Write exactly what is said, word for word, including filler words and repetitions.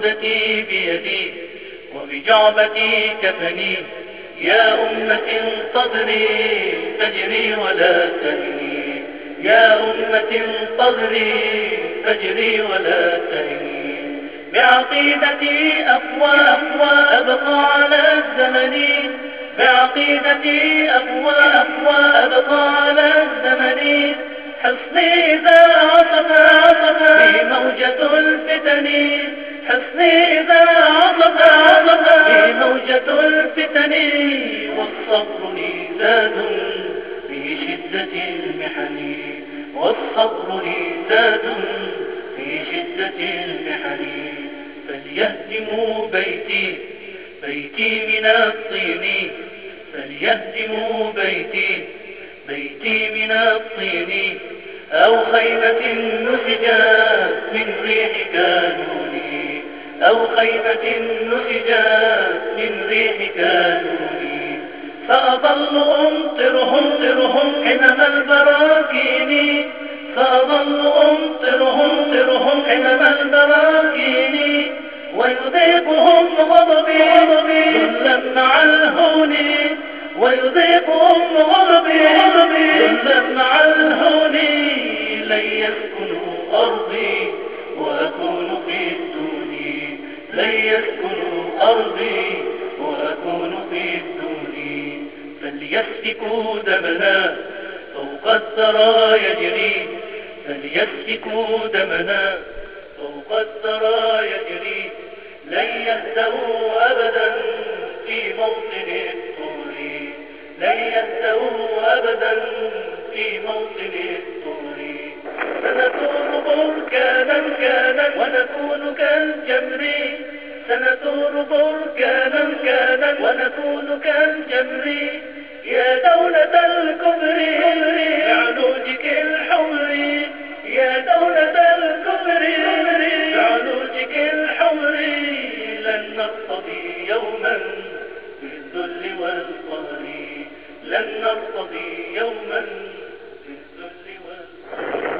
عقودتي بيدي وبجعبتي كفني. يا أمة انتظري فاجري ولا تهني، يا أمة انتظري فاجري ولا تهني. بعقيدتي أقوى أقوى أبقى على الزمن، بعقيدتي أقوى أقوى أبقى على الزمن. حصني إذا عصف عصف بي موجة الفتن، حصني إذا عصف عصف بي موجة الفتن. والصبر لي زاد في شدة المحن، والصبر لي زاد في شدة المحن. فليهدموا بيتي بيتي من الطين، فليهدموا بيتي بيتي من الطين. أو خيمة نسجت من ريح كانوني، أو خيمة نسجت من ريح كانوني. فأظل أمطرهم طرهم حمم البراكين، فأظل أمطرهم طرهم حمم البراكين. ويذيقهم غضبي ذلا مع الهون، ويذيقهم غضبي ذلا مع الهون. لن يسكنوا أرضي وأكون في الدون، لن يسكنوا أرضي وأكون في الدون. فليسفكوا دمنا فوق الثرى يجري، فليسفكوا دمنا فوق الثرى يجري. لن يهدأوا أبدا في موطن الطور، لن يهدأوا أبدا في موطن الطور. سنثور بركانا كانا ونكون كالجمر، سنثور بركانا كانا ونكون كالجمر. يا دولة الكبر بعلوجك الحمر، يا دولة الكبر بعلوجك الحمر. لن نرتضي